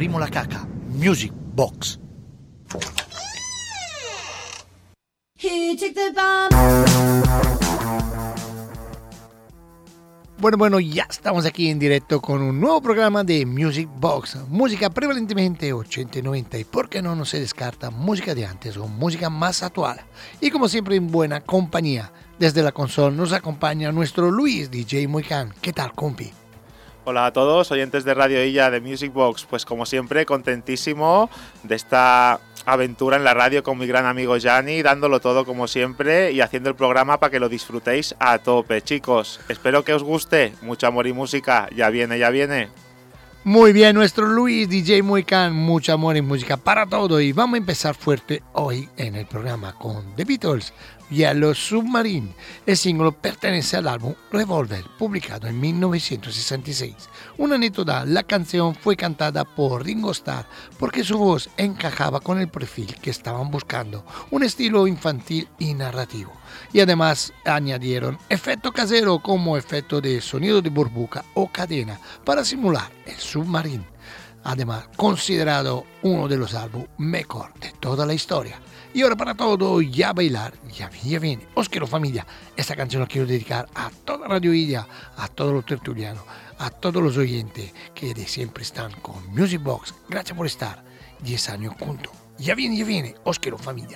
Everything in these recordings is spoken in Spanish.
abrimos la caja. Music Box. Here, take the bomb. Bueno, ya estamos aquí en directo con un nuevo programa de Music Box. Música prevalentemente 80 y 90 y por qué no se descarta música de antes o música más actual. Y como siempre en buena compañía. Desde la consola nos acompaña nuestro Luis DJ Moicán. ¿Qué tal, compi? Hola a todos, oyentes de Radio Illa de Music Box. Pues como siempre, contentísimo de esta aventura en la radio con mi gran amigo Gianni, dándolo todo como siempre y haciendo el programa para que lo disfrutéis a tope, chicos. Espero que os guste. Mucho amor y música. Ya viene, ya viene. Muy bien, nuestro Luis DJ Moicán, mucho amor y música para todo. Y vamos a empezar fuerte hoy en el programa con The Beatles, Yellow Submarine. El singolo pertenece al álbum Revolver, publicado en 1966. Una anécdota, la canción fue cantada por Ringo Starr porque su voz encajaba con el perfil que estaban buscando, un estilo infantil y narrativo. Y además añadieron efecto casero como efecto de sonido de burbuja o cadena para simular el submarino. Además, considerado uno de los álbumes mejor de toda la historia. Y ahora para todo, ya bailar, ya viene. Os quiero familia, esta canción la quiero dedicar a toda Radio Illa, a todos los tertulianos, a todos los oyentes que de siempre están con Music Box. Gracias por estar 10 años juntos. Ya viene, os quiero familia.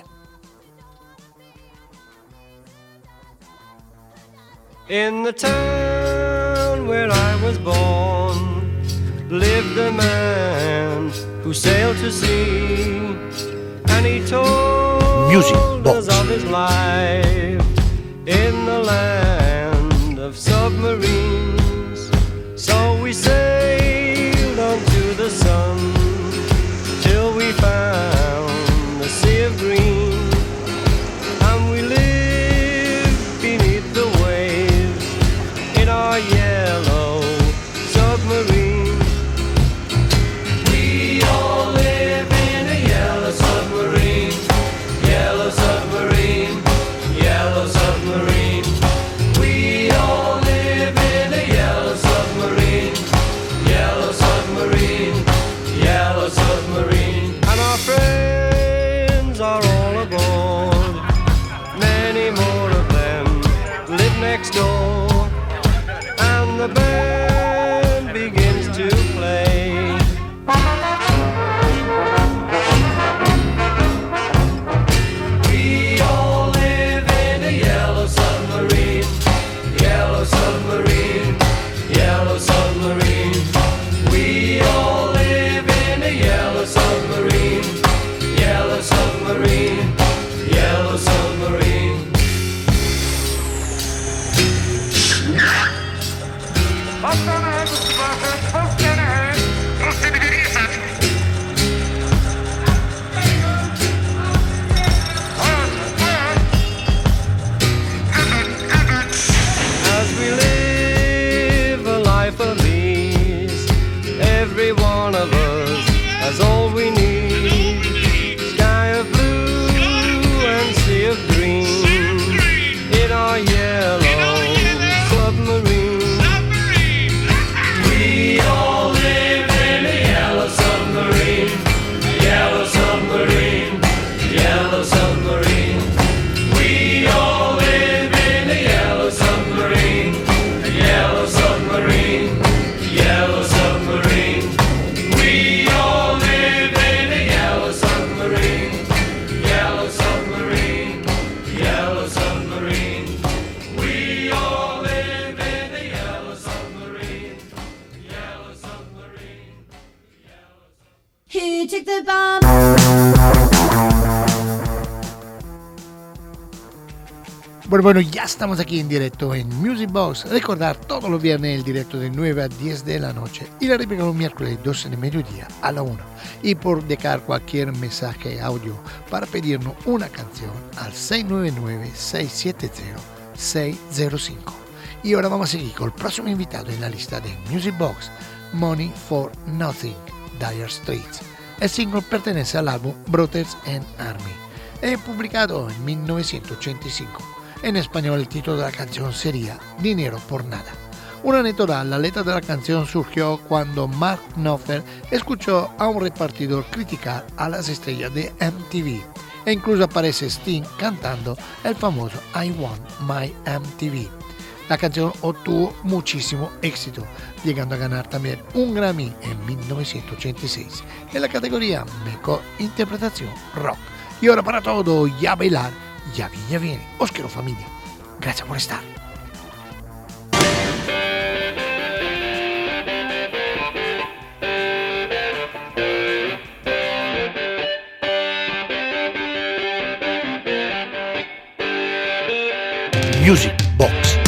In the town where I was born lived a man who sailed to sea, and he told us of his life in the land of submarines. So we sailed on to the sun till we found the sea of green, and we lived beneath the waves in our yellow submarine. We all live in a yellow submarine, yellow submarine, yellow submarine. We all live in a yellow submarine, yellow submarine, yellow submarine. And our friends are all aboard, many more of them live next door, and the band begins to play. We all live in a yellow submarine, yellow submarine, yellow submarine. We all live in a yellow submarine, yellow submarine, yellow submarine. As we live a life of ease, every one of us has all we need. Sky of blue and sea of green in our yellow submarine. We all live in a yellow submarine, yellow submarine, yellow submarine. We all live in a yellow submarine, yellow submarine, yellow submarine. We all live in a yellow submarine, yellow submarine, yellow submarine. We all live in a yellow submarine, yellow submarine, yellow submarine. Here, take the bomb. Bueno, ya estamos aquí en directo en Music Box. Recordar todos los viernes el directo de 9 a 10 de la noche y la réplica los miércoles 12 de mediodía a la 1. Y por dejar cualquier mensaje audio para pedirnos una canción al 699-670-605. Y ahora vamos a seguir con el próximo invitado en la lista de Music Box, Money for Nothing, Dire Straits. El single pertenece al álbum Brothers and Army, publicado en 1985. En español el título de la canción sería Dinero por Nada. Una anécdota, la letra de la canción surgió cuando Mark Knopfler escuchó a un repartidor criticar a las estrellas de MTV. E incluso aparece Sting cantando el famoso I Want My MTV. La canción obtuvo muchísimo éxito, llegando a ganar también un Grammy en 1986 en la categoría Mejor Interpretación Rock. Y ahora para todo, ya bailar, ya viene. Os quiero, familia. Gracias por estar. Music Box.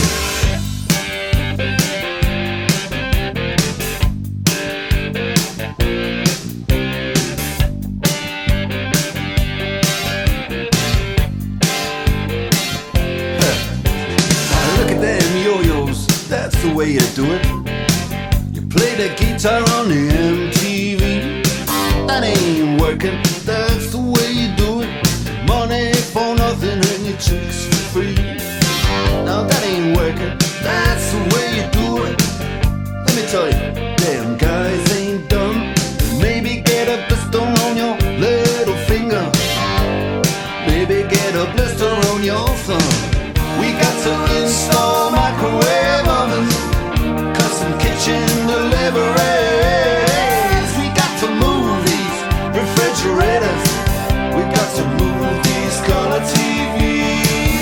That's the way you do it. You play the guitar on the MTV. That ain't working. That's the way you do it. Money for nothing and your chicks for free. Now that ain't working. That's the way you do it. Let me tell you, damn guys ain't dumb. Maybe get a blister on your little finger. Maybe get a blister on your thumb. We got to install microwave ovens, custom kitchen deliveries. We got to move these refrigerators. We got to move these color TVs.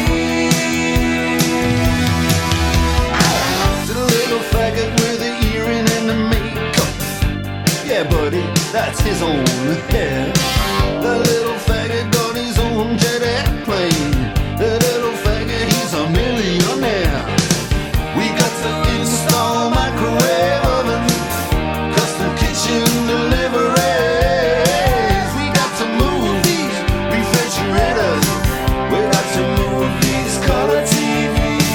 To the little faggot with the earring and the makeup. Yeah, buddy, that's his own hair. The little faggot got his own jet airplane. The little faggot, he's a millionaire. We got to install microwave ovens, custom kitchen deliveries. We got to move these refrigerators. We got to move these color TVs.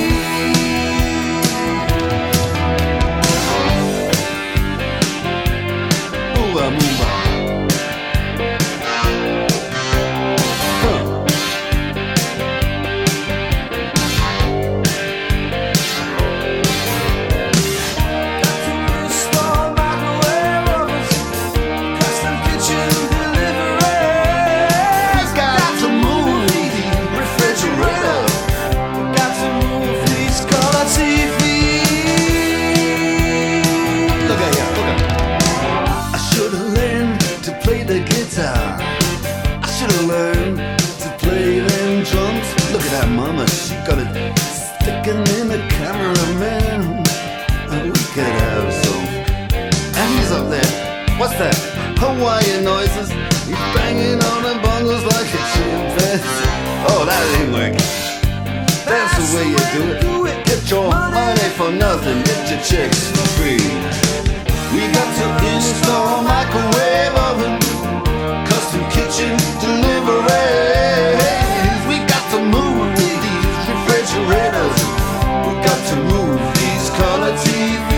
Move, move. Mama, she got it sticking in the cameraman. We could have some. And he's up there. What's that? Hawaiian noises. He's banging on the bongos like a chimpanzee. Oh, that ain't working. That's the way you do it. Get your money for nothing. Get your chicks for free. We got to install microwave oven, custom kitchen deliveries. We got to move these refrigerators. We got to move these color TVs.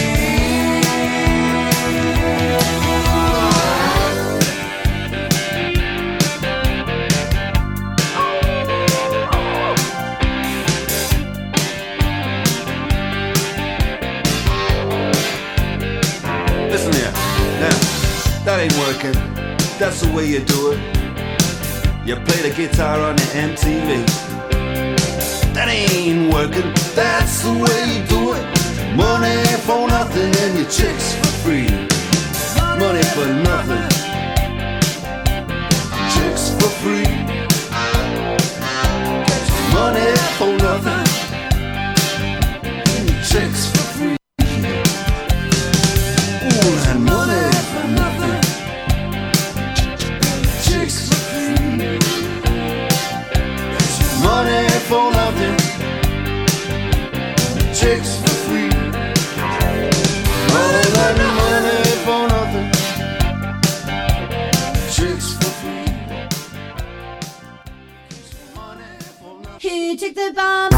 Listen here, now, that ain't working. That's the way you do it. You play the guitar on the MTV. That ain't working. That's the way you do it. Money for nothing and your chicks for free. Money for nothing, chicks for free. Money for nothing, and your chicks for free. Ooh, and money for nothing, chicks for free. Money for nothing, chicks for free. All that money for nothing, chicks for free. Money for nothing. Who took the bomb?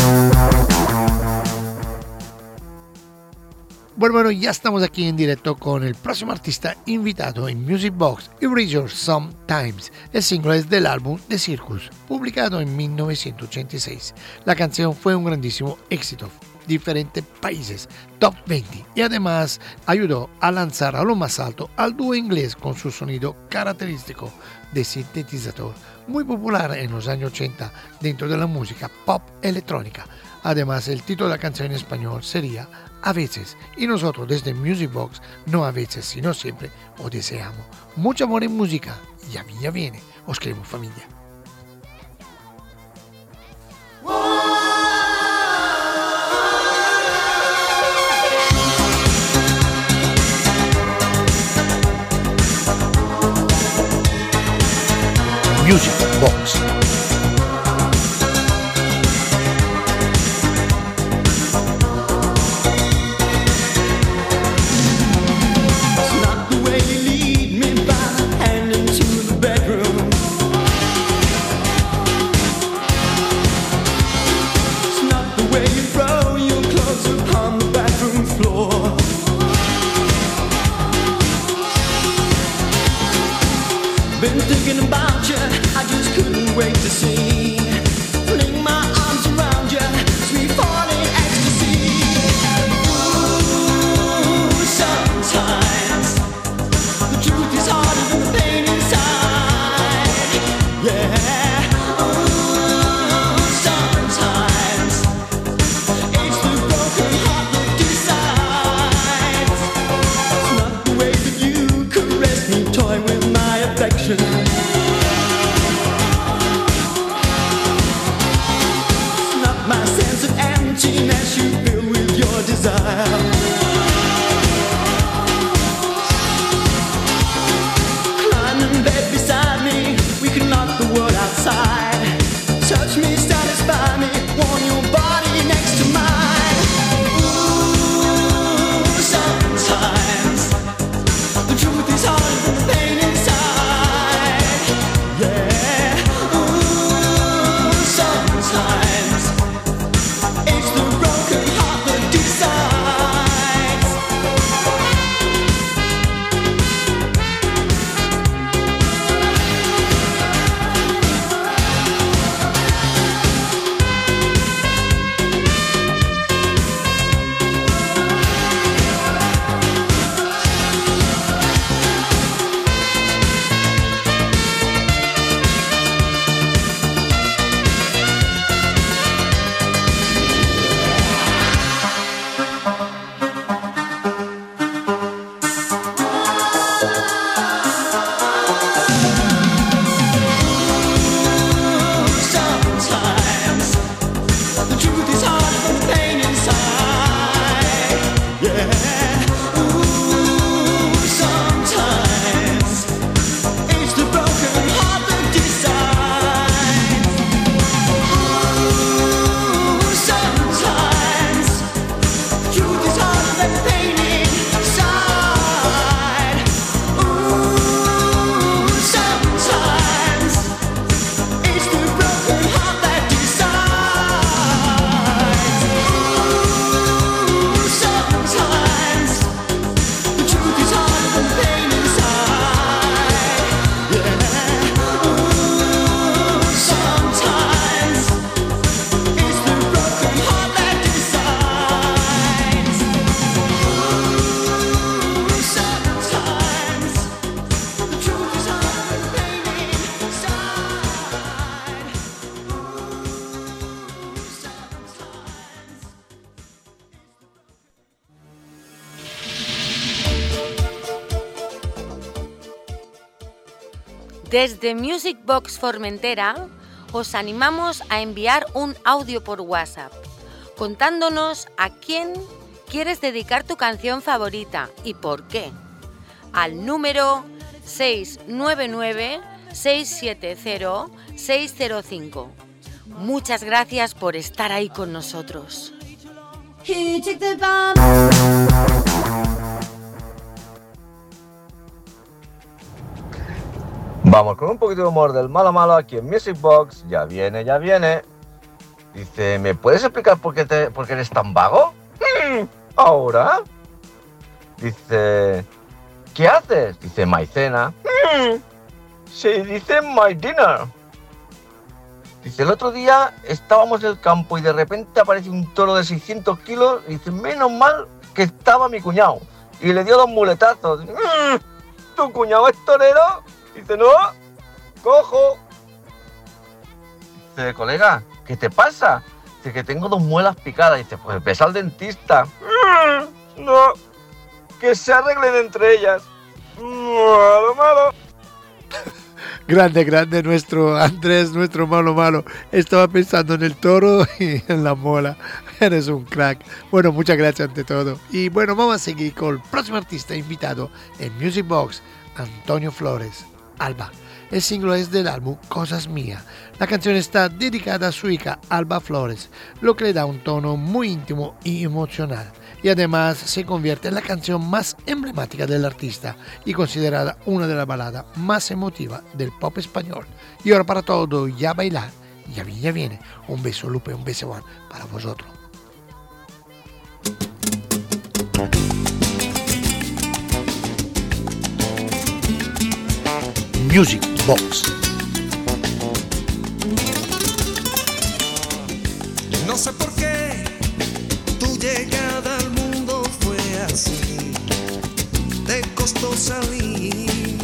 Bueno, ya estamos aquí en directo con el próximo artista invitado en Music Box, Erasure Sometimes. El single es del álbum The Circus, publicado en 1986. La canción fue un grandísimo éxito. diferentes países, top 20, y además ayudó a lanzar a lo más alto al dúo inglés con su sonido característico de sintetizador, muy popular en los años 80 dentro de la música pop electrónica. Además, el título de la canción en español sería A veces, y nosotros desde Music Box, no a veces, sino siempre, os deseamos mucho amor en música, y a mí ya viene, os queremos familia. Music Box. Been thinking about you, I just couldn't wait to see. Fling my arms around you, sweet falling ecstasy. Ooh, sometimes the truth is harder than the pain inside. Yeah. Ooh, sometimes it's the broken heart that decides. It's not the way that you caress me, toy with my affection. It's not my sense of emptiness you fill with your desire. Climb in bed beside me, we can knock the world outside. Touch me, satisfy me, warm your body next to mine. Ooh, sometimes the truth is harder than the pain inside. Yeah. Ooh, sometimes it's the broken heart that decides. Sometimes the truth is harder than the pain inside. Yeah. Ooh, sometimes it's the broken heart that decides. Ooh, sometimes the truth is harder than the pain inside. Ooh, sometimes it's the broken heart that decides. Ooh, sometimes the truth is harder than the pain inside. Yeah. Ooh, sometimes it's the broken heart that decides. Ooh, sometimes the truth is harder than the pain inside. Desde Music Box Formentera os animamos a enviar un audio por WhatsApp contándonos a quién quieres dedicar tu canción favorita y por qué. Al número 699-670-605. Muchas gracias por estar ahí con nosotros. Here, take the bomb. Vamos con un poquito de humor del malo malo aquí en Music Box. Ya viene, ya viene. Dice, ¿me puedes explicar por qué eres tan vago? ¿Ahora? Dice, ¿qué haces? Dice, maicena. Sí, dice my dinner. Dice, el otro día estábamos en el campo y de repente aparece un toro de 600 kilos. Y dice, menos mal que estaba mi cuñado. Y le dio 2 muletazos. ¿Tu cuñado es torero? Dice, no, cojo. Dice, colega, ¿qué te pasa? Dice, que tengo 2 muelas picadas. Dice, pues ves al dentista. No, que se arreglen entre ellas. Malo, malo. Grande nuestro Andrés, nuestro malo. Estaba pensando en el toro y en la mola. Eres un crack. Bueno, muchas gracias ante todo. Y bueno, vamos a seguir con el próximo artista invitado en Music Box, Antonio Flores, Alba. El single es del álbum Cosas Mías. La canción está dedicada a su hija Alba Flores, lo que le da un tono muy íntimo y emocional. Y además se convierte en la canción más emblemática del artista y considerada una de las baladas más emotivas del pop español. Y ahora para todo, ya bailar, ya viene. Un beso Lupe, un beso Juan para vosotros. Music Box. No sé por qué tu llegada al mundo fue así, te costó salir.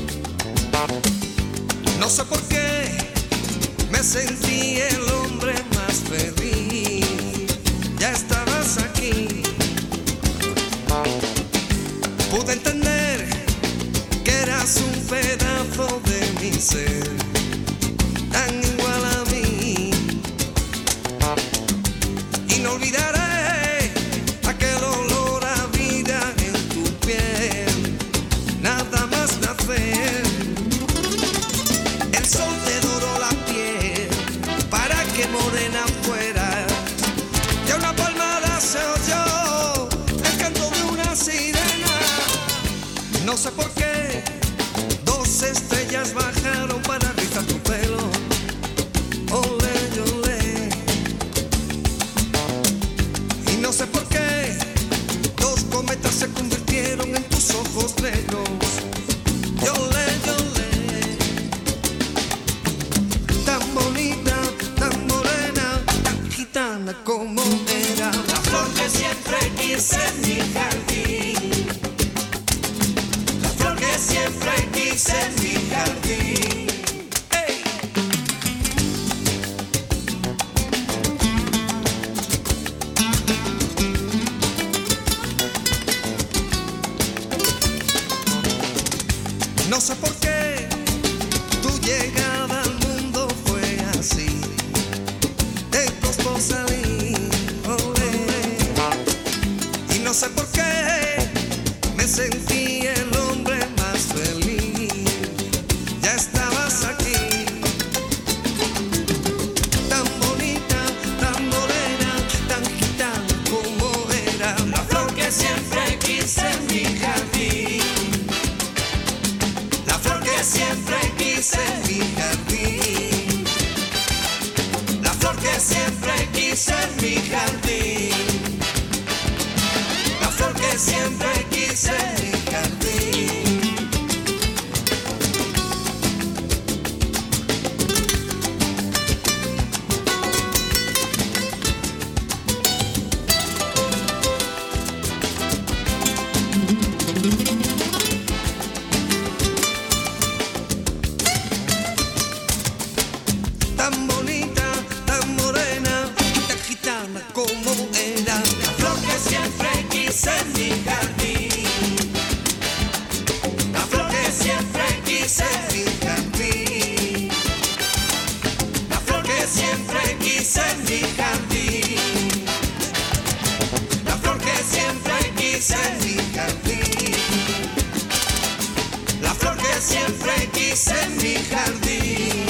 No sé por qué me sentí el hombre más feliz. Ya estabas aquí. Pude entender que eras un pedazo de mi ser, tan igual a mí. Y no olvidaré aquel olor a vida en tu piel, nada más nacer. El sol te doró la piel para que morena fuera. Ya una palmada se oyó el canto de una sirena. No sé por qué 2 estrellas bajaron para rizar tu pelo. Olé, olé. Y no sé por qué 2 cometas se convirtieron en tus ojos negros. Yolé, yolé. Tan bonita, tan morena, tan gitana como era. La flor que siempre quise en mi jardín. La flor que siempre quise en mi jardín. ¡Ey! No sé por qué tu llegada al mundo fue así, te costó salir. Olé. Y no sé por qué me sentí el hombre más feliz. Ya estabas aquí, tan bonita, tan morena, tan gitana como era. La flor que siempre quise en mi jardín. La flor que siempre quise en mi jardín. La flor que siempre quise en mi jardín. La flor que siempre quise en mi jardín. Tan bonita, tan morena, tan gitana como era. La flor que siempre quise en mi jardín. La flor que siempre quise en mi jardín. La flor que siempre quise en mi jardín. La flor que siempre quise en mi jardín. La flor que siempre quise en mi jardín.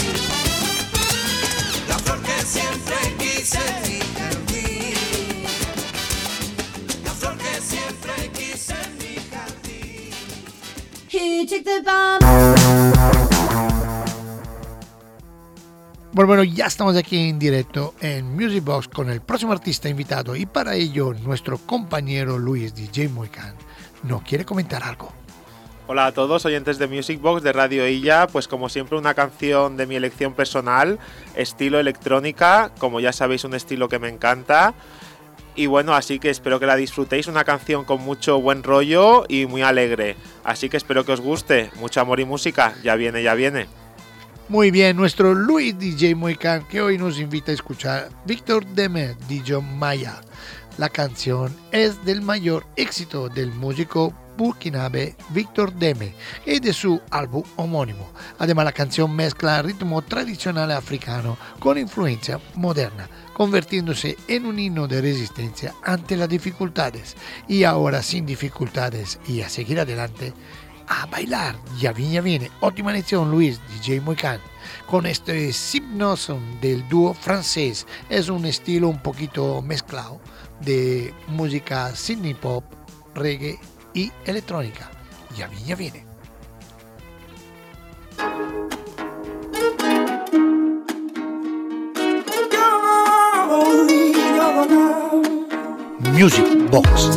La flor que siempre quise en mi jardín. La flor que siempre quise en mi jardín. Who took the bomb? Bueno, ya estamos aquí en directo en Music Box con el próximo artista invitado y para ello nuestro compañero Luis DJ Moicán nos quiere comentar algo. Hola a todos, oyentes de Music Box de Radio Illa. Pues como siempre una canción de mi elección personal, estilo electrónica, como ya sabéis un estilo que me encanta. Y bueno, así que espero que la disfrutéis, una canción con mucho buen rollo y muy alegre. Así que espero que os guste, mucho amor y música, ya viene, ya viene. Muy bien, nuestro Luis DJ Moicán, que hoy nos invita a escuchar Víctor Deme, DJ Maya. La canción es del mayor éxito del músico burkinabé Víctor Deme y de su álbum homónimo. Además, la canción mezcla ritmo tradicional africano con influencia moderna, convirtiéndose en un himno de resistencia ante las dificultades. Y ahora, sin dificultades y a seguir adelante, a bailar. Ya viene. Ótima lección, Luis DJ Moicán. Con este Hypnoson del dúo francés. Es un estilo un poquito mezclado de música Sydney pop, reggae y electrónica. Ya viene. Music Box.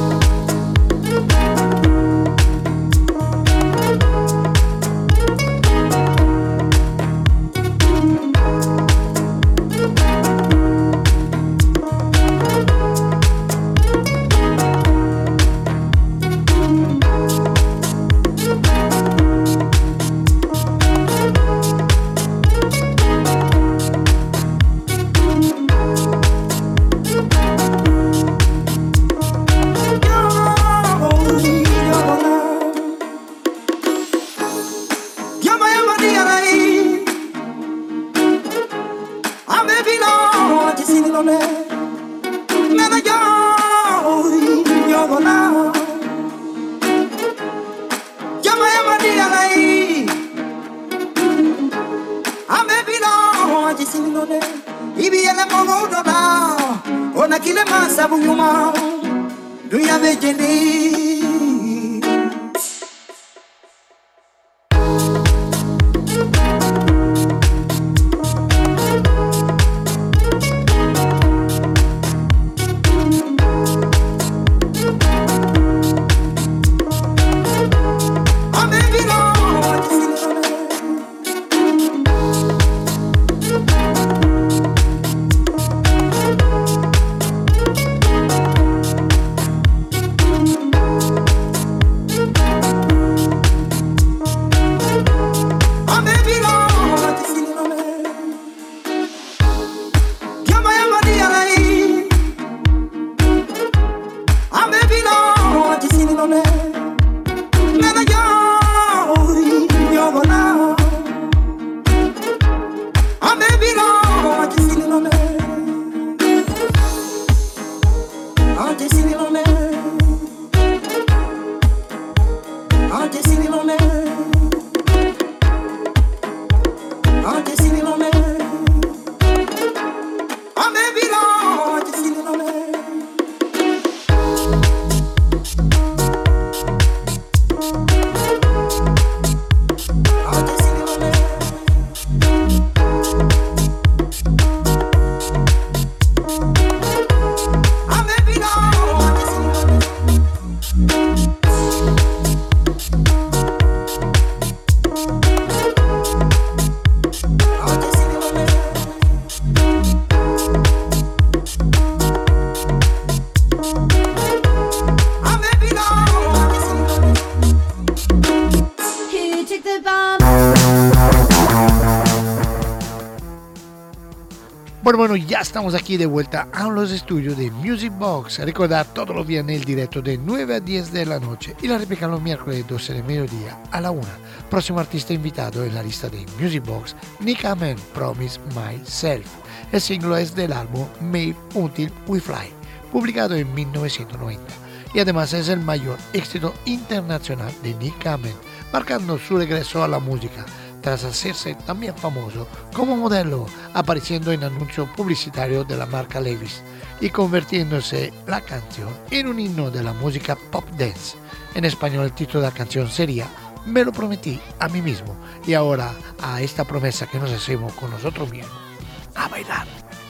Bueno, ya estamos aquí de vuelta a los estudios de Music Box. Recordar todos los viernes el directo de 9 a 10 de la noche y la réplica los miércoles 12 de mediodía a la 1. Próximo artista invitado en la lista de Music Box, Nick Amen, Promise Myself. El singlo es del álbum Made Until We Fly, publicado en 1990. Y además es el mayor éxito internacional de Nick Amen, marcando su regreso a la música tras hacerse también famoso como modelo, apareciendo en anuncios publicitarios de la marca Levi's y convirtiéndose la canción en un himno de la música pop dance. En español el título de la canción sería Me lo prometí a mí mismo, y ahora a esta promesa que nos hacemos con nosotros mismos, a bailar.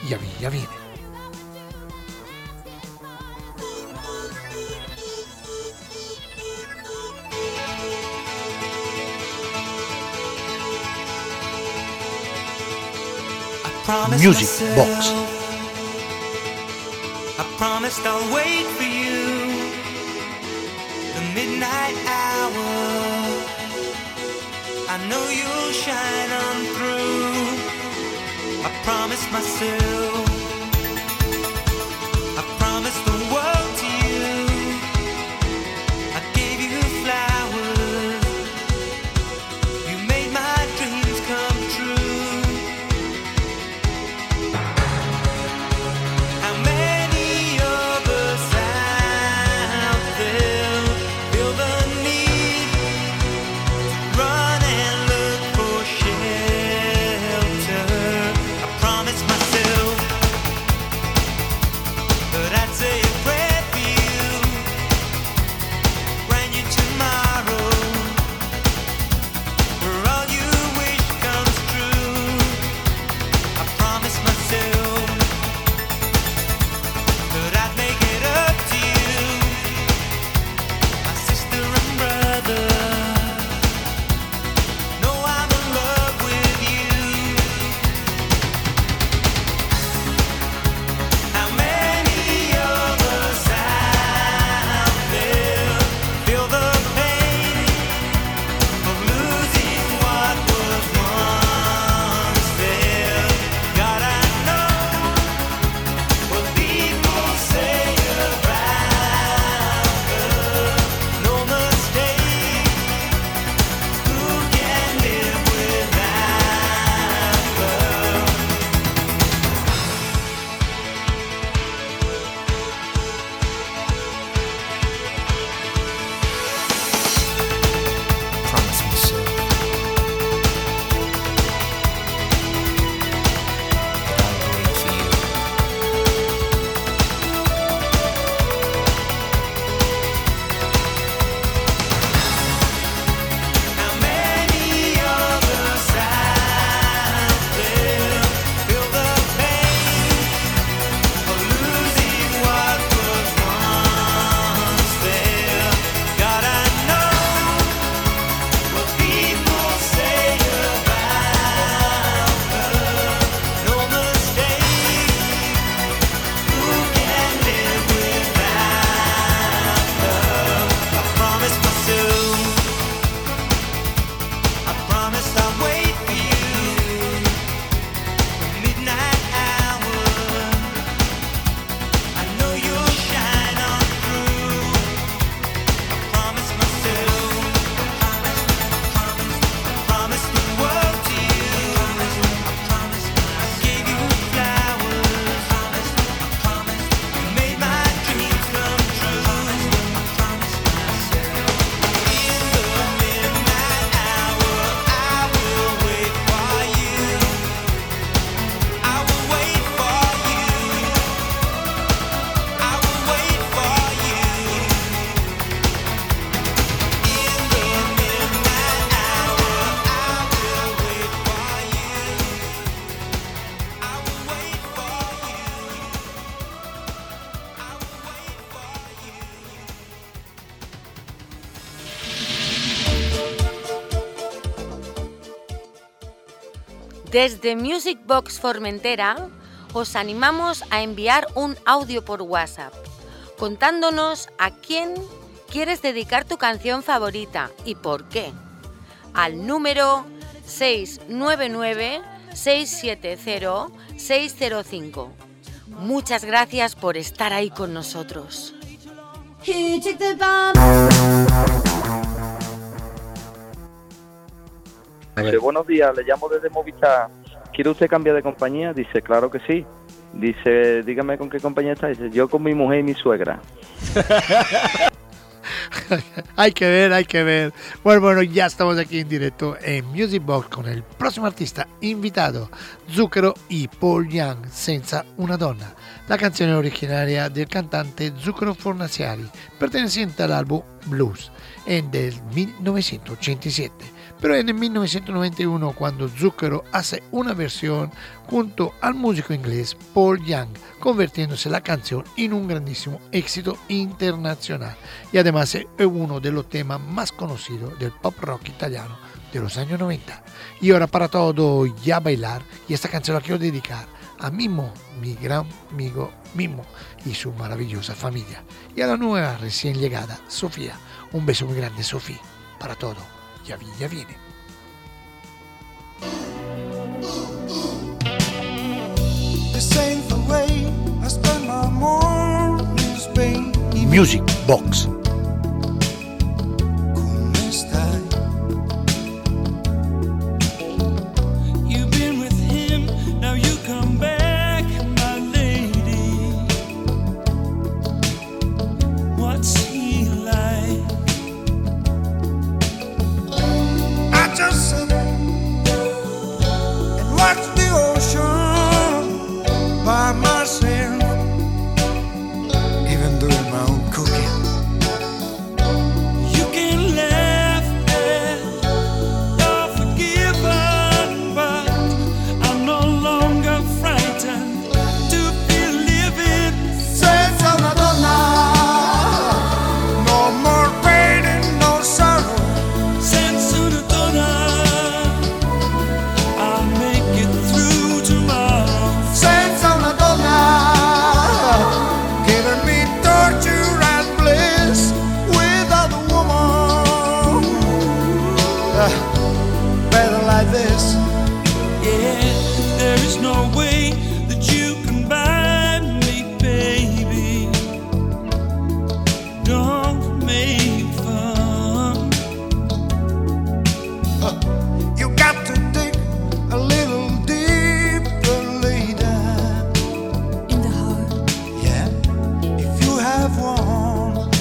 Ya viene. Music Box. I promised I'll wait for you. The midnight hour. I know you'll shine on through. I promised myself. I promised the world to you. I gave you flowers. You made my dreams come true. How many of us out there feel the need to run and look for shelter? I promised myself that I'd say a prayer for you when you tomorrow, where all you wish comes true. I promised myself that I'd make it up to you, my sister and brother. Know I'm in love with you. How many of us out there feel the pain of losing what was once there? God, I know what people say about her. No mistake. Who can live without her? Promise me so. I'll wait for you. How many of us out there feel the pain of losing what was once there? God, I know what people say about her. No mistake. Who can live without her? I promised myself. I promised I'd wait for you. The midnight hour. I know you'll shine on through. I promised myself. I promised the world to you. I gave you flowers. You made my dreams come true. In the midnight hour, I will wait for you. I will wait for you. I will wait for you. In the midnight hour, I will wait for you. I will wait for you. I will wait for you. Desde Music Box Formentera os animamos a enviar un audio por WhatsApp contándonos a quién quieres dedicar tu canción favorita y por qué. Al número 699-670-605. Muchas gracias por estar ahí con nosotros. Who took the bomb? Dice, buenos días, le llamo desde Movistar. ¿Quiere usted cambiar de compañía? Dice, claro que sí. Dice, dígame con qué compañía está. Dice, yo con mi mujer y mi suegra. Hay que ver, hay que ver. Bueno, ya estamos aquí en directo en Music Box con el próximo artista invitado, Zucchero y Paul Young, Senza una donna. La canción originaria del cantante Zucchero Fornaciari, perteneciente al álbum Blues, en del 1987. Pero en el 1991, cuando Zucchero hace una versión junto al músico inglés Paul Young, convirtiéndose la canción en un grandísimo éxito internacional y además es uno de los temas más conocidos del pop rock italiano de los años 90. Y ahora para todo ya bailar, y esta canción la quiero dedicar a Mimo, mi gran amigo Mimo y su maravillosa familia. Y a la nueva recién llegada, Sofía. Un beso muy grande, Sofía, para todo. Ya viene. This ain't the way I spend my mornings, baby. Music Box. ¿Cómo estás? You've been with him, now you come back, my lady. What's he like? I just sit and watch the ocean by myself, even doing my own cooking. You can laugh at you're forgiven, but I'm no longer frightened to be living. Senza una donna, no more pain and no sorrow. Senza una donna, I'll make it through tomorrow. Senza una donna, giving me torture and bliss without a woman. Better like this. Yeah, there is no way that you can buy me, baby. Don't make fun. You got to dig a little deeper later. In the heart. Yeah, if you have one.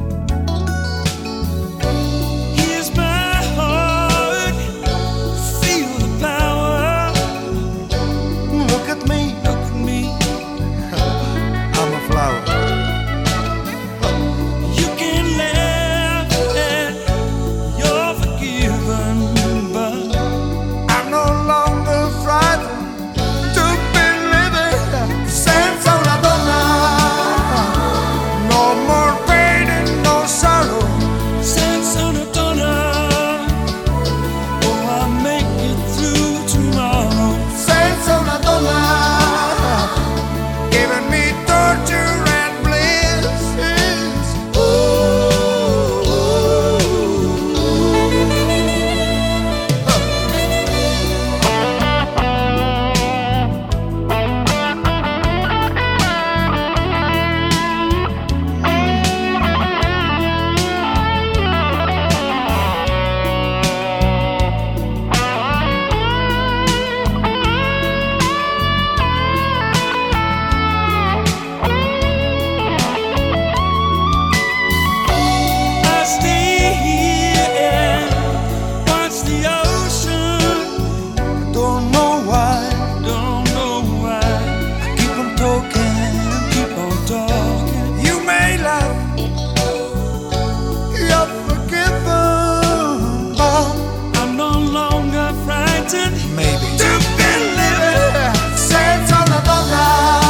Here's my heart. Feel the power. Look at me. Look at me. I'm a flower. You can laugh at you're forgiven, but I'm no longer frightened to be living. Senza una donna, no more pain and no sorrow. Senza una donna, oh, I'll make it through tomorrow. Senza una donna, giving me torture and bliss. I stay here and watch the ocean. Don't know why, don't know why. I keep on talking, keep on talking. You may laugh, you're forgiven, but I'm no longer frightened. Maybe to be living. Senza una donna,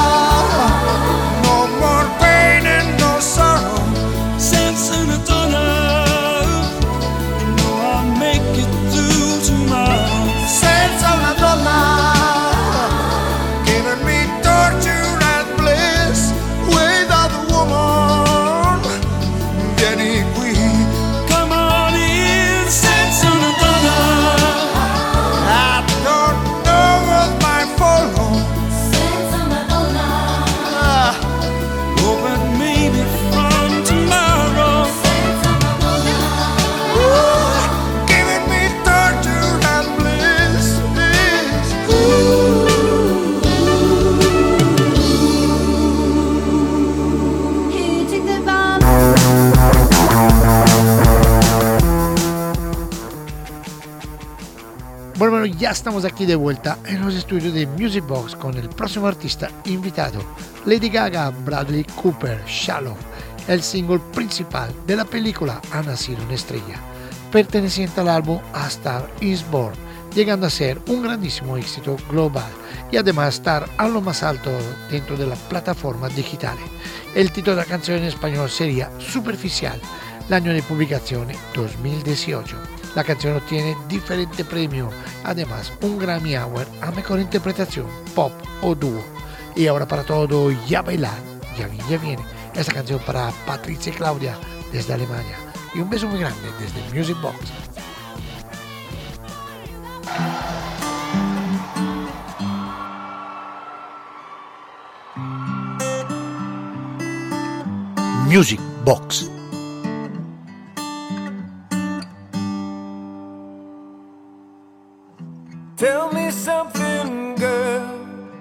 no more pain and no sorrow. Senza una donna, you know I'll make it through tomorrow. Senza una donna, giving me torture and bliss without a woman. Vieni qui, come on in. Senza una donna, I don't know what might follow. Senza una donna, oh, but maybe from tomorrow. Senza una donna, ooh, giving me torture and bliss. Who took the bomb? Bueno, ya estamos aquí de vuelta en los estudios de Music Box con el próximo artista invitado, Lady Gaga, Bradley Cooper, Shallow, el single principal de la película Ha nacido una estrella, perteneciente al álbum A Star Is Born, llegando a ser un grandísimo éxito global y además estar a lo más alto dentro de las plataformas digitales. El título de la canción en español sería Superficial, el año de publicación 2018. La canción obtiene diferentes premios, además un Grammy Award a mejor interpretación, pop o dúo. Y ahora para todo, ya bailar, ya viene. Esta canción para Patricia y Claudia desde Alemania. Y un beso muy grande desde Music Box. Music Box. Tell me something, girl.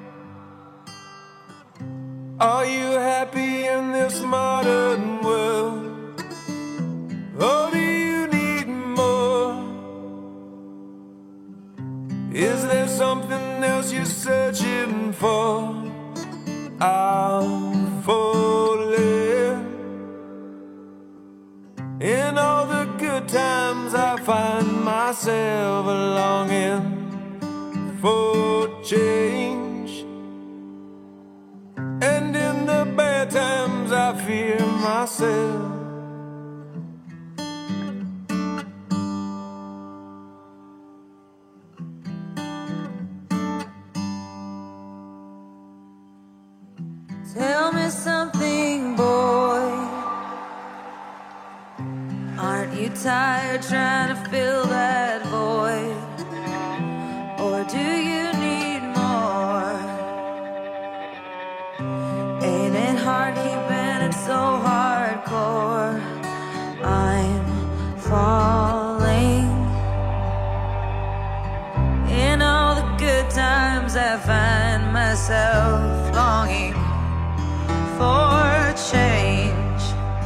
Are you happy in this modern world? Or do you need more? Is there something else you're searching for? I'm falling. In all the good times I find myself longing for change, and in the bad times I fear myself. Tell me something, boy. Aren't you tired trying to fill that void? Or do you need more? Ain't it hard keeping it so hardcore? I'm falling. In all the good times I find myself longing for change,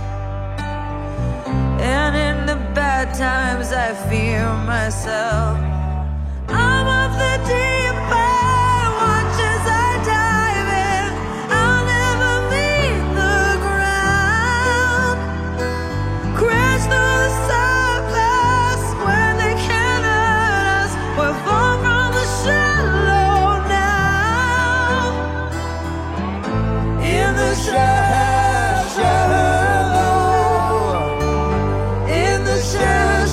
and in the bad times I fear myself. I'm of the deep end, watch as I dive in. I'll never meet the ground. Crash through the surface where they can't hurt us. We're far from the shallow now. In the shallow, in the shallow,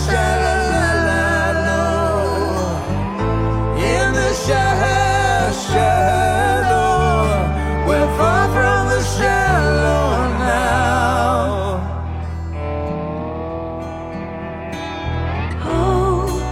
shallow, we're far from the shallow now. Oh,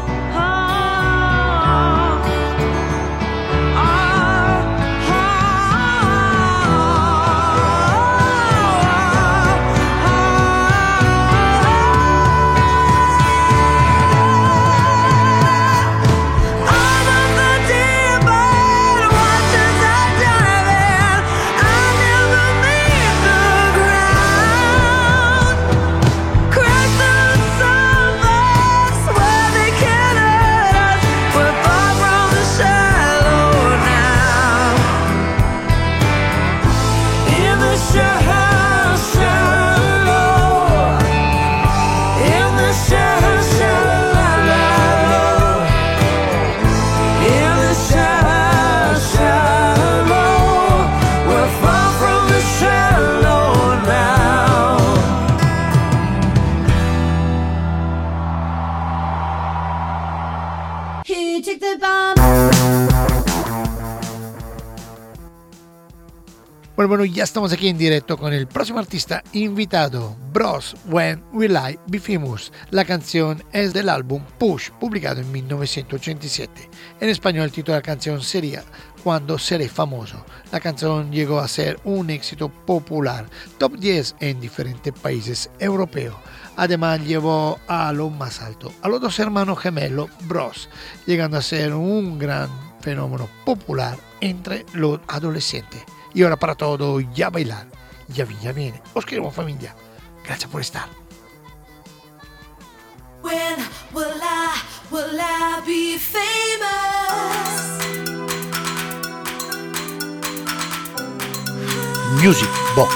He took the bomb. Bueno, ya estamos aquí en directo con el próximo artista invitado, Bros When Will I Be Famous. La canción es del álbum Push, publicado en 1987. En español el título de la canción sería Cuando Seré Famoso. La canción llegó a ser un éxito popular, top 10 en diferentes países europeos. Además llevó a lo más alto a los dos hermanos gemelos Bros, llegando a ser un gran fenómeno popular entre los adolescentes. Y ahora para todo, ya bailar, ya viene. Os queremos, familia. Gracias por estar. When will I be famous? Music Box.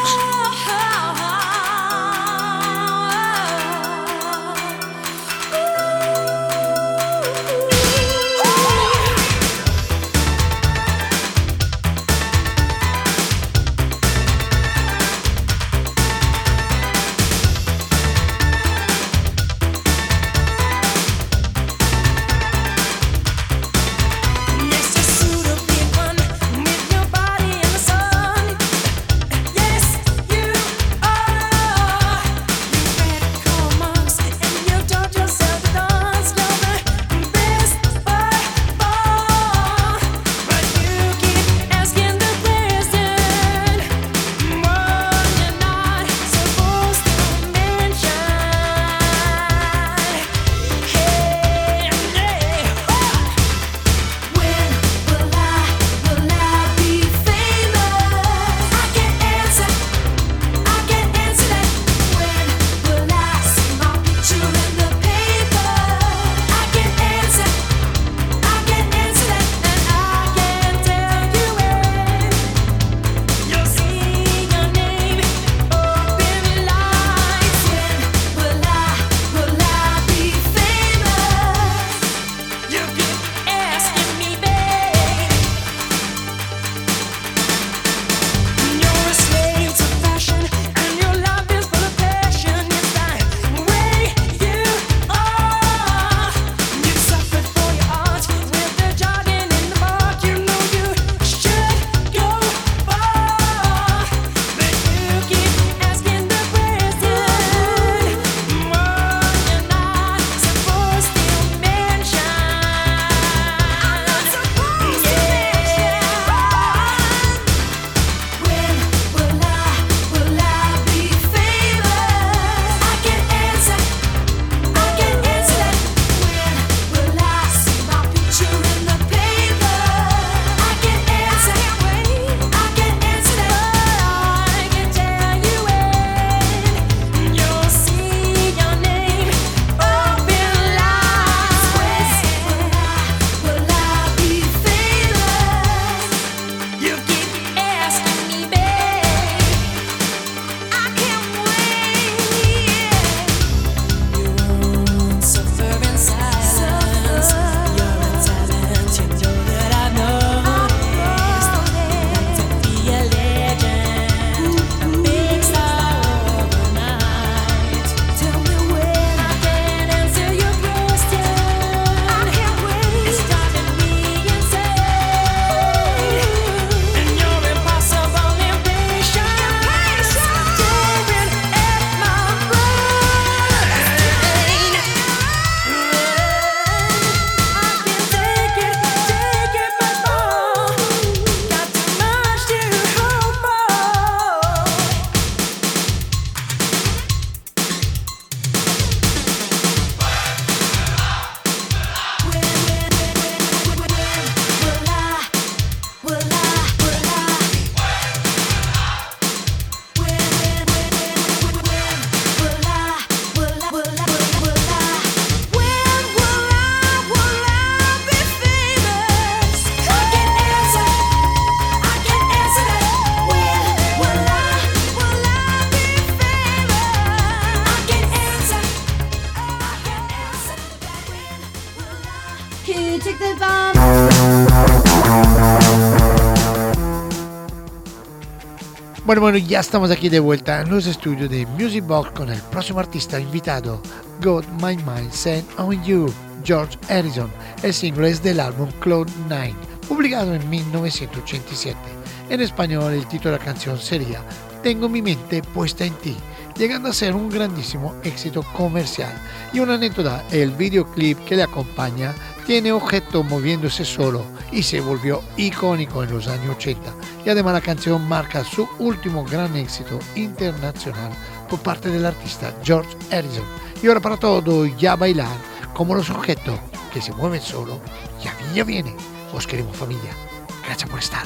Bueno, ya estamos aquí de vuelta en los estudios de Music Box con el próximo artista invitado, Got My Mind Set on You, George Harrison. El single es del álbum Cloud9, publicado en 1987. En español, el título de la canción sería Tengo mi mente puesta en ti, llegando a ser un grandísimo éxito comercial. Y una anécdota, el videoclip que le acompaña tiene objeto moviéndose solo y se volvió icónico en los años 80. Y además la canción marca su último gran éxito internacional por parte del artista George Harrison. Y ahora para todo, ya bailar como los objetos que se mueven solo. Ya viene. Os queremos, familia. Gracias por estar.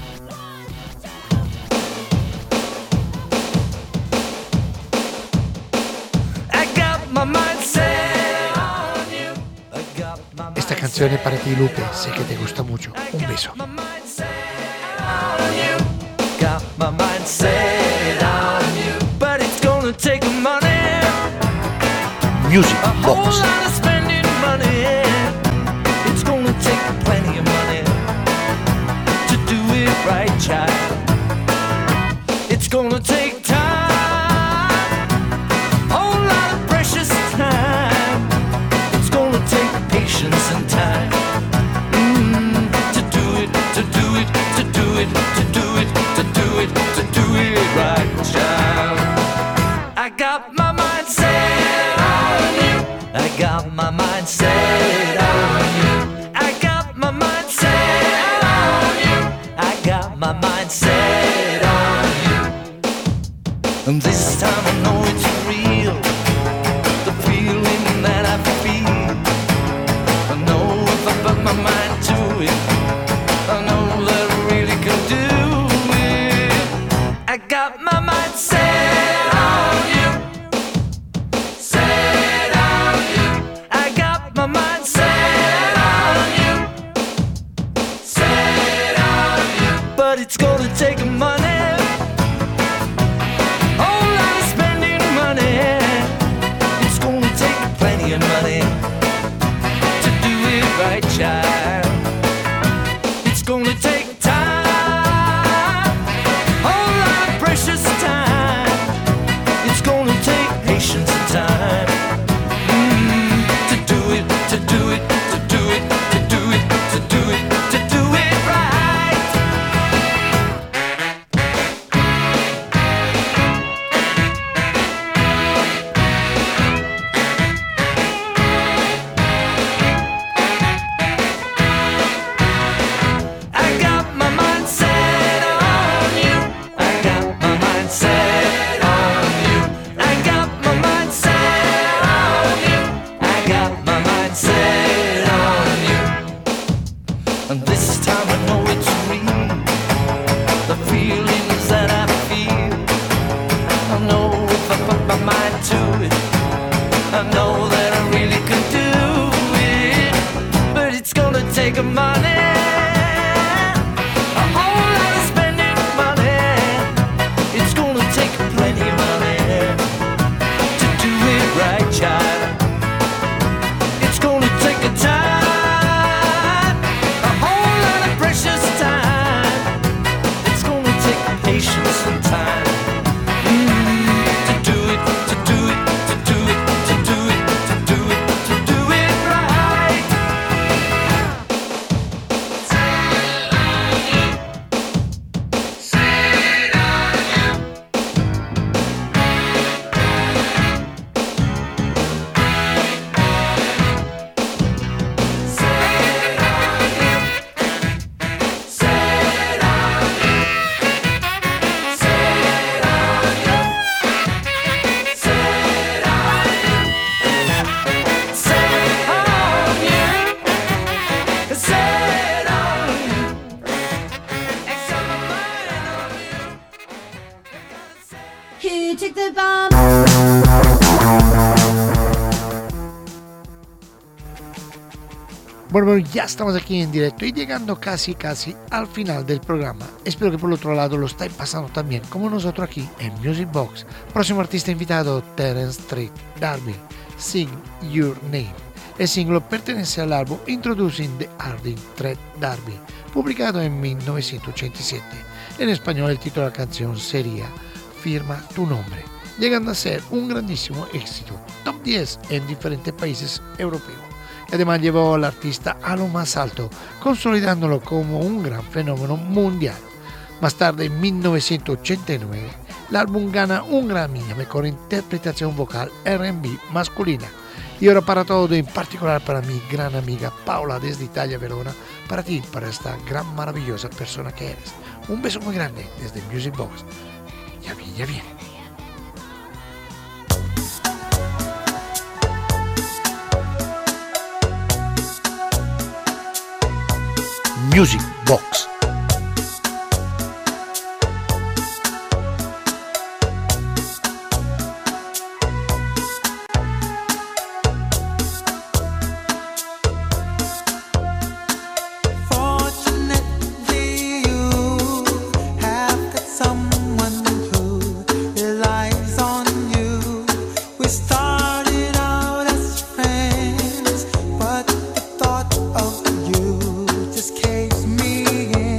Esta canción es para ti, Lupe. Sé que te gusta mucho. Un beso. Got my mind set on you, but it's gonna take money. Music A whole Box. lot of spending money. It's gonna take plenty of money to do it right, child. It's gonna take time, whole lot of precious time. It's gonna take patience and time to do it, to do it, to do it, to do it, to do it, to do it right, child. I got my mind set on you. I got my mind set on you. I got my mind set on you. I got my mind set on you. And this time I know it's real. The feeling that I feel. I know if I put my mind to it, I know that I really can do it. I got my mind set on you. Set on you. I got my mind set on you. Set on you. But it's gonna take money. Whole lot of spending money. It's gonna take plenty of money to do it right, child. It's gonna take time, whole lot of precious time. It's gonna take patience and time to do it, to do it, to do it, to do it, to do it, to do it right. I got my mind set on you. I got my mind set on you. I got my mind set on you. I got my mind set on you. And this time I know it's real. The feelings that I feel. I know if I put my mind to it, I know that I really can do it. But it's gonna take money. A whole lot of spending money. It's gonna take plenty of money to do it right, child. It's gonna take a time, a whole lot of precious time. It's gonna take patience and time to do it, to do it, to do it, to do it, to do it, to do it right. Who took the bomb? Bueno, ya estamos aquí en directo y llegando casi al final del programa. Espero que por el otro lado lo estáis pasando también como nosotros aquí en Music Box. Próximo artista invitado, Terence Street D'Arby, Sing Your Name. El singlo pertenece al álbum Introducing the Arding Thread D'Arby, publicado en 1987. En español el título de la canción sería Firma tu nombre, llegando a ser un grandísimo éxito, top 10 en diferentes países europeos. Y además llevó al artista a lo más alto, consolidándolo como un gran fenómeno mundial. Más tarde, en 1989, el álbum gana un Grammy a mejor interpretación vocal R&B masculina. Y ahora para todo, en particular para mi gran amiga Paula desde Italia, Verona, para ti, para esta gran maravillosa persona que eres. Un beso muy grande desde Music Box. Ya viene, ya viene. Music Box. Fortunately, you have got someone who relies on you. We started out as friends, but the thought of you just caves me in.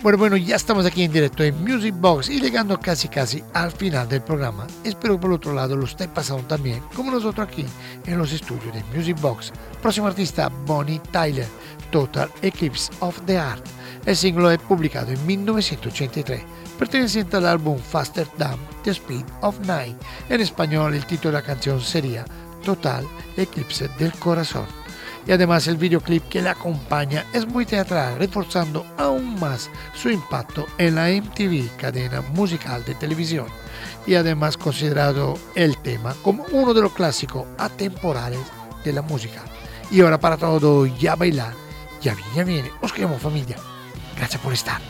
Bueno, ya estamos aquí en directo en Music Box y llegando casi al final del programa. Espero que por otro lado lo esté pasando también como nosotros aquí en los estudios de Music Box. Próximo artista, Bonnie Tyler, Total Eclipse of the Heart. El singolo es publicado en 1983, perteneciente al álbum Faster Than the Speed of Night. En español el título de la canción sería Total Eclipse del Corazón. Y además el videoclip que la acompaña es muy teatral, reforzando aún más su impacto en la MTV, cadena musical de televisión, y además considerado el tema como uno de los clásicos atemporales de la música. Y ahora para todo, ya bailar, ya viene, os queremos familia, gracias por estar.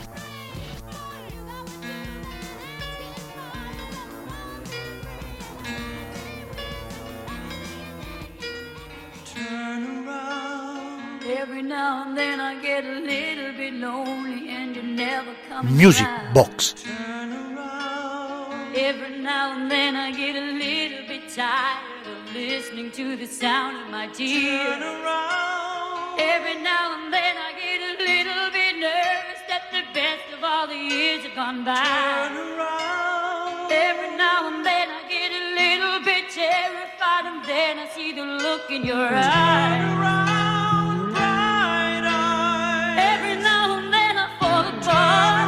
Every now and then I get a little bit lonely and you're never coming Music around. Box. Every now and then I get a little bit tired of listening to the sound of my tears. Every now and then I get a little bit nervous that the best of all the years have gone by. Every now and then I get a little bit terrified and then I see the look in your eyes. Every now and then I fall apart.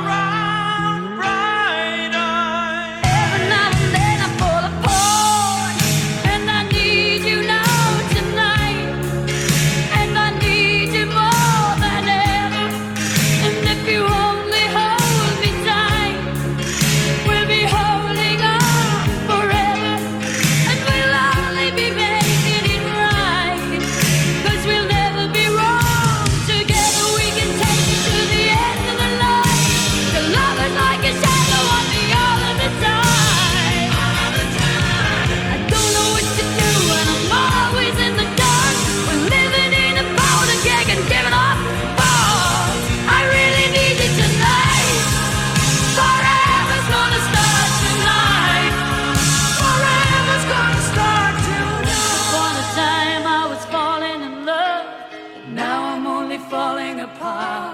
Every now and then I fall apart. And I need you now tonight. And I need you more than ever. And if you only hold me tight, we'll be holding on forever. And we'll only be making it right. 'Cause we'll never be wrong. Together we can take it to the end of the line. The love is like a shadow on me all of the time. I don't know what to do and I'm always in the dark. We're living in a powder keg and giving off balls. I really need you tonight. Forever's gonna start tonight. Forever's gonna start tonight. Upon a time I was falling in love, but now I'm only falling apart.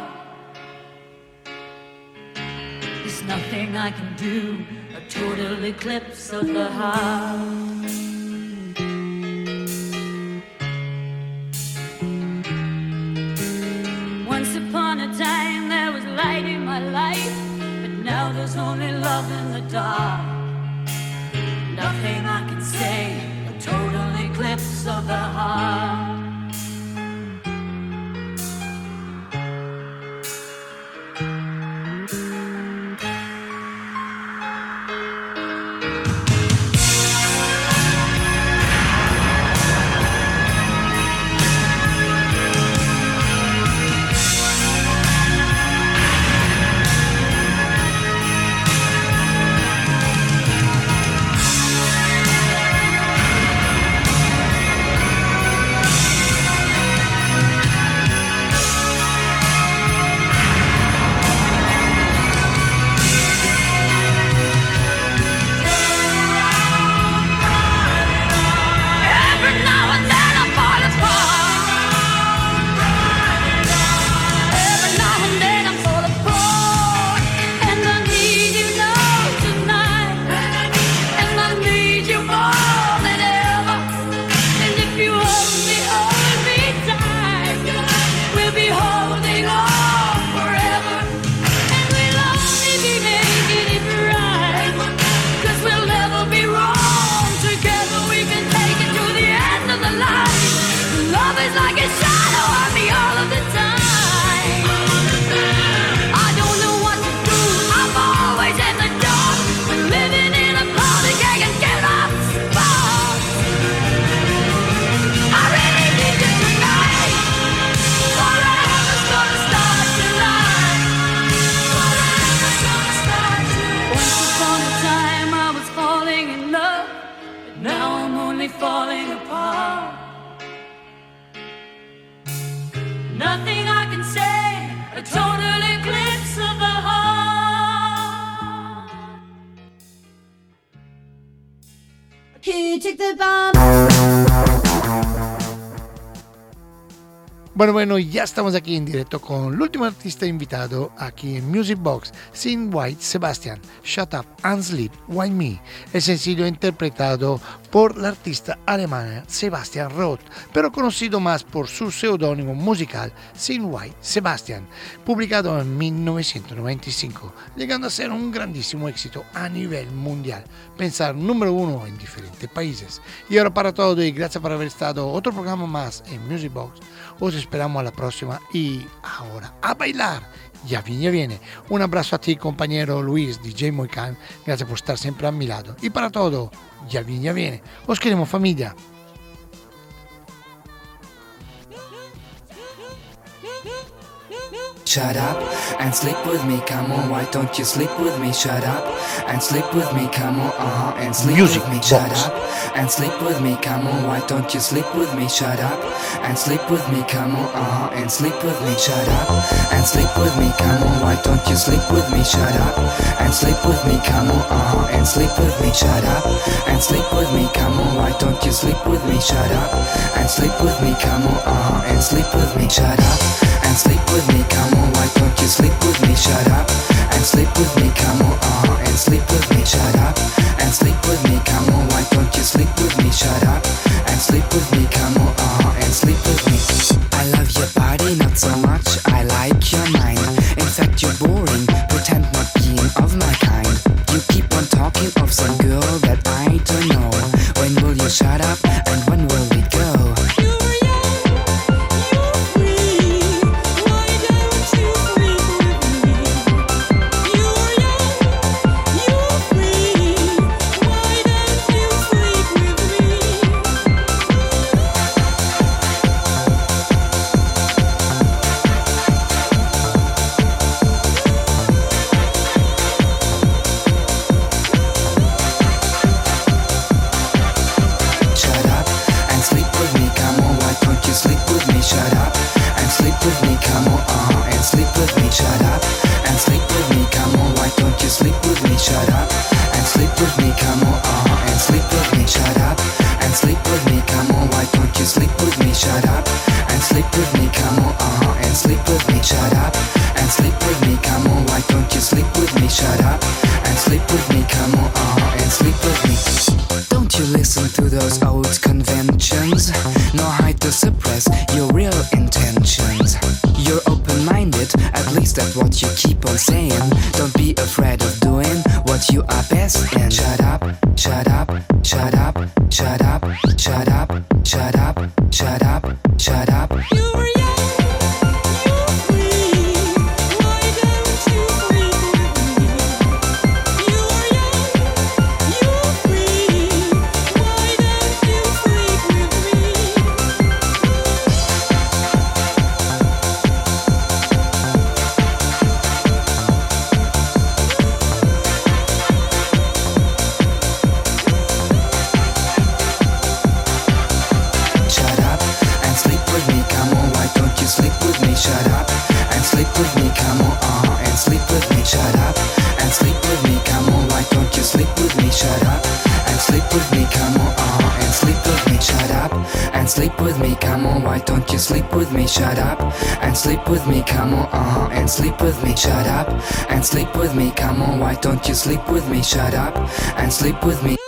There's nothing I can do, a total eclipse of the heart. Once upon a time there was light in my life, but now there's only love in the dark. Nothing I can say, a total eclipse of the heart. Every now and then I fall apart. Every now and then I fall apart. And I need you now tonight. And I need you more than ever. And if you hold me tight, we'll be holding on forever. And we'll only be making it right. 'Cause we'll never be wrong. Together we can take it to the end of the line. Love is like a shadow on me all of the time. I don't know what to do, I'm always in the dark. We're living in a powder keg and giving off sparks. I really need you tonight. Forever's gonna start tonight. Forever's gonna start tonight. Once upon a time I was falling in love, but now I'm only falling apart. Nothing I can say, a total eclipse of the heart. Who took the bomb? Bueno, ya estamos aquí en directo con el último artista invitado aquí en Music Box, Sin White Sebastian, Shut Up and Sleep, Why Me, el sencillo interpretado por la artista alemana Sebastian Roth, pero conocido más por su seudónimo musical Sin White Sebastian, publicado en 1995, llegando a ser un grandísimo éxito a nivel mundial, pensar número 1 en diferentes países. Y ahora para todo y gracias por haber estado otro programa más en Music Box. Os esperamos a la próxima y ahora a bailar. Ya viene. Un abrazo a ti, compañero Luis, DJ Moicán. Gracias por estar siempre a mi lado. Y para todo, ya viene. Os queremos, familia. Shut up and sleep with me, come on, why don't you sleep with me? Shut up and sleep with me, come on, and sleep Music with me. Box. Shut up and sleep with me, come on, why don't you sleep with me? Shut up and sleep with me, come on, and sleep with me. Shut up and sleep with me, come on, why don't you sleep with me? Shut up and sleep with me, come on, and sleep with me. Shut up and sleep with me, come on, why don't you sleep with me? Shut up and sleep with me, come on, and sleep with me. Shut up and sleep with me, come on, why don't you sleep with me? Shut up and sleep with me, come on, and sleep with me. Shut up and sleep with me, come on, why don't you sleep with me? Shut up and sleep with me, come on, and sleep with me. I love your body, not so much, I like your mind. In fact, you're boring, pretend not being of my kind. You keep on talking of some girl that I don't know. When will you shut up and when will we go? Shut up and sleep with me, come on, and sleep with me. Shut up and sleep with me, come on, why don't you sleep with me? Shut up and sleep with me.